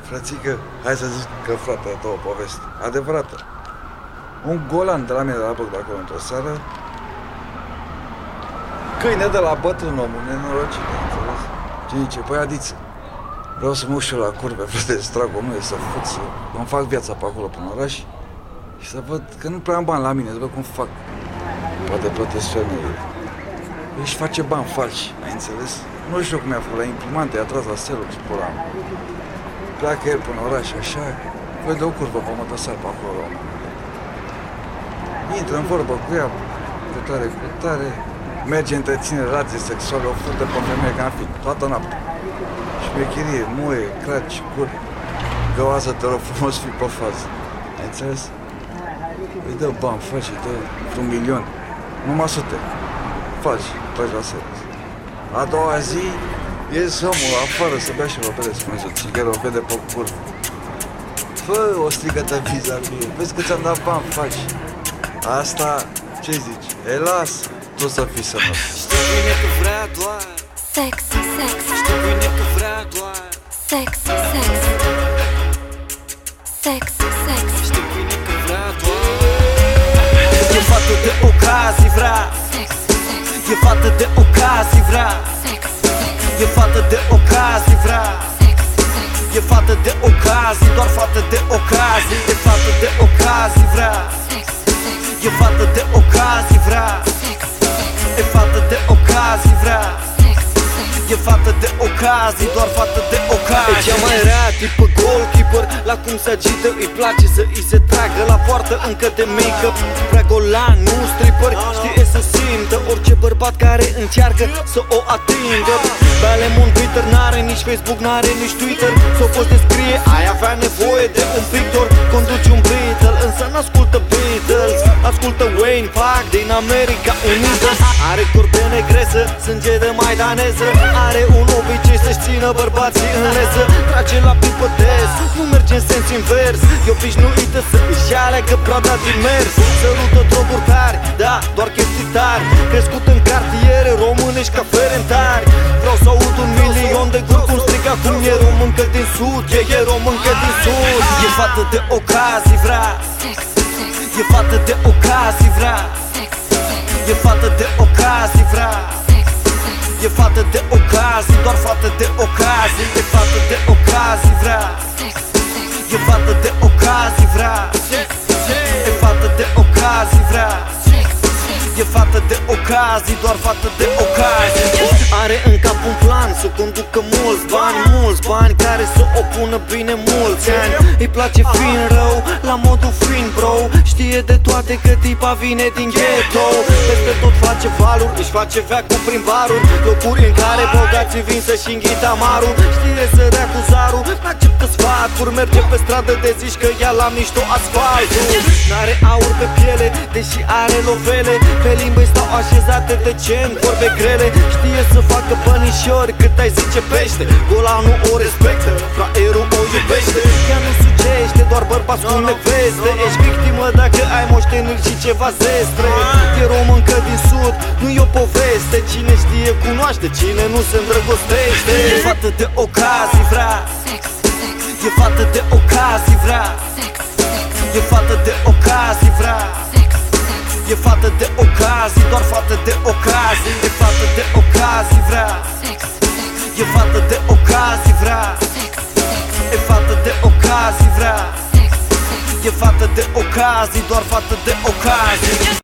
Frățică, hai să zic că frate, a ta o poveste adevărată. Un golan de la mine de la bloc de acolo într-o seară, câine de la bătrân, omul nenorocit, înțeles? Ce zice, păi Adiță, vreau să mă ușor la curve, frate, să trag omul, să fut, să îmi fac viața pe acolo până oraș și să văd că nu prea am bani la mine, să văd cum fac. Poate plătesc femeile. Își face bani falși, ai înțeles? Nu știu cum i-a făcut la imprimante, i-a tras la selul și pula. Pleacă el până oraș, așa, vede o curvă pe mătăsar pe acolo. Intră în vorbă cu ea, cu tare, merge întreține relații sexuale, o furtă pe femeie ca în fi, toată noaptea. Șmecherie, muie, craci, curi, găoază, te rog frumos, fi pe fază. Ai înțeles? Îi dă bani, faci, îi dă un milion, numai sute. Faci, tragi la service. A doua zi, ies omul afară să bea și vă bere, spune o țigară, o vede pe curvă. Fă o strigătă vis-a-vis, vezi că ți-am dat bani, faci. Asta, ce zici? E, las, tu să fii sănătos. Știu bine că vrea doar sex. Știu bine că vrea doar Sex. Știu bine că vrea doar E fată de ocazii vrea E fată de ocazii vrea E fată de ocazii vrea E fată de ocazii, doar fată de ocazii E fată de ocazii vrea E fată de ocazii vrea E fată de ocazii vrea E fată de ocazii, doar fată de ocazii E cea mai rea tipă goalkeeper, la cum se agită îi place să îi se tragă la poartă încă de make-up Prea golan, nu stripper, știe să simtă orice bărbat care încearcă să o atingă Pe Alemon Twitter n-are nici Facebook, n-are nici Twitter S-o poți descrie, ai avea nevoie de un pictor Conduci un Beatle, însă n-ascultă Beatles Ascultă Wayne Park din America Unită Are corp de negresă, sânge de maidaneză Are un obicei să-și țină bărbații în lesă Trage la pipă des, nu merge în sens invers E obișnuită să își aleagă prada din mers Sărută droguri tari, da, doar chestii tari Crescut în cartiere românești ca ferentari Vreau să aud 1.000.000 de guri cum striga cum e româncă din sud E româncă din sud E fată de ocazii vrea E fată de ocazii vrea E fată de ocazii vrea E fată de ocazii, doar fată de ocazii E fată de ocazii vrea E fată de ocazii vrea E fată de ocazii vrea E fată de ocazii, doar fată de ocazii Are în cap un plan să conducă mulți bani care să o pună bine mulți ani Îi place fin rău, la modul fin bro Știe de toate că tipa vine din ghetto Peste tot face valuri, își face veacul prin baruri Locuri în care bogații vin să-și înghită amarul Știe să dea cu zarul, n-acceptă sfaturi Merge pe stradă de zici că ia la mișto asfaltul N-are aur pe piele, deși are lovele Pe limbă stau așezate decent, vorbe grele Știe să facă bănișori cât ai zice pește Golanul o respectă, fraierul o iubește Ea nu sugește, doar bărbați cu neveste Ești victimă dacă ai moșteniri și ceva zestre E româncă din sud, nu e o poveste Cine știe cunoaște, cine nu se îndrăgostește E fată de ocazii vrea E fată de ocazii vrea E fată de ocazii vrea E fată de ocazii, doar fată de ocazii E fată de ocazii vrea E fată de ocazii vrea E fată de ocazii vrea E fată de ocazii, doar fată de ocazii